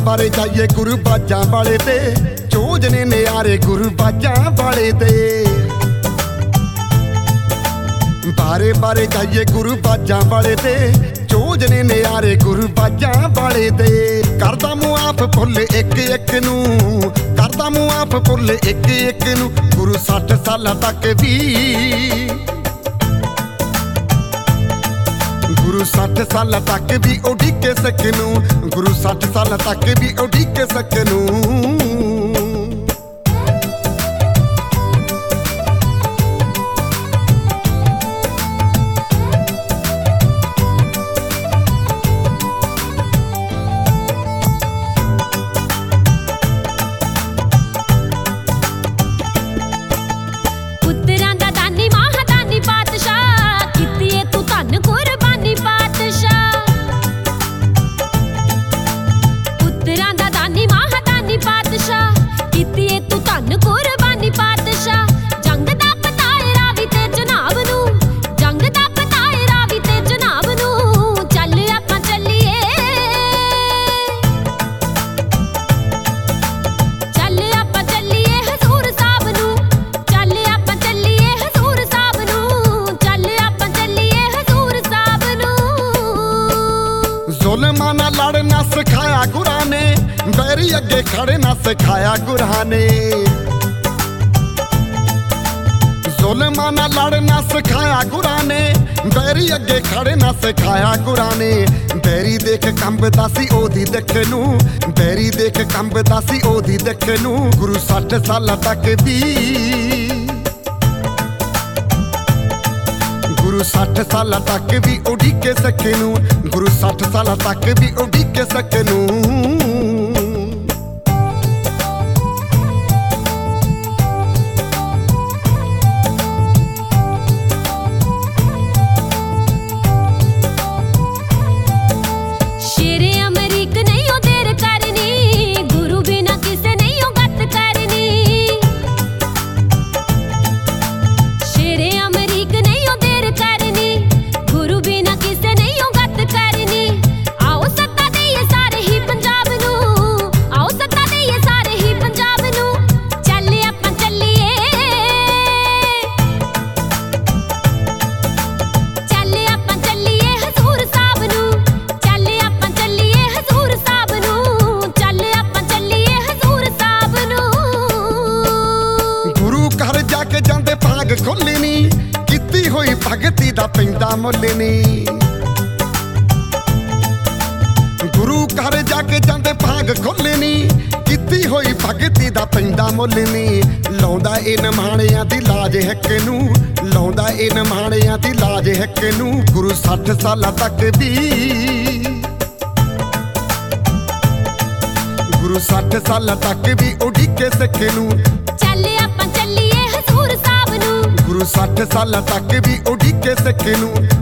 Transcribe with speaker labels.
Speaker 1: बारे जाइए गुरु बाजां वाले ते, चोजने नियारे गुरु बाजां वाले ते। बारे बारे जाइए गुरु बाजां वाले ते, चोजने नियारे गुरु बाजां वाले ते। करदा मूंह आप फुल एक एक नूं, करदा मूंह आप फुल एक एक नूं। गुरु 60 साल तक भी, गुरु 60 साल तक भी उड़ीके सकनू, गुरु 60 साल तक भी उड़ीके सकनू। जुल्मां नाल लड़ना सिखाया गुरां ने, बैरी अगे खड़ना सिखाया गुरां ने। जुल्मां नाल लड़ना सिखाया गुरां ने, बैरी अगे खड़ना सिखाया गुरां ने। बैरी देख कंबदा सी ओदी दिख नूं, बैरी देख कंबदा सी ओदी दिख नूं। गुरु 60 साल तक भी, गुरु 60 साल तक भी उड़ीके सकनू, गुरु 60 साल तक भी उड़ीके सकनू। जांदे भाग खुल्ली नी, कीती होई भगती दा पैंदा मुल नी। गुरु घर जाके जांदे भाग खुल्ली नी, कीती होई भगती दा पैंदा मुल नी। लाउंदा ए निमाणियां दी लाज हिक नूं, लाउंदा ए निमाणियां दी लाज हिक नूं। गुरु 60 साल तक भी, गुरु 60 साल तक भी उड़ीके सकनू।
Speaker 2: ਚੱਲ ਆਪਾਂ ਚੱਲੀਏ ਹਜ਼ੂਰ ਸਾਹਿਬ ਨੂੰ,
Speaker 1: गुरु 60 साल तक भी उड़ीके सकनू।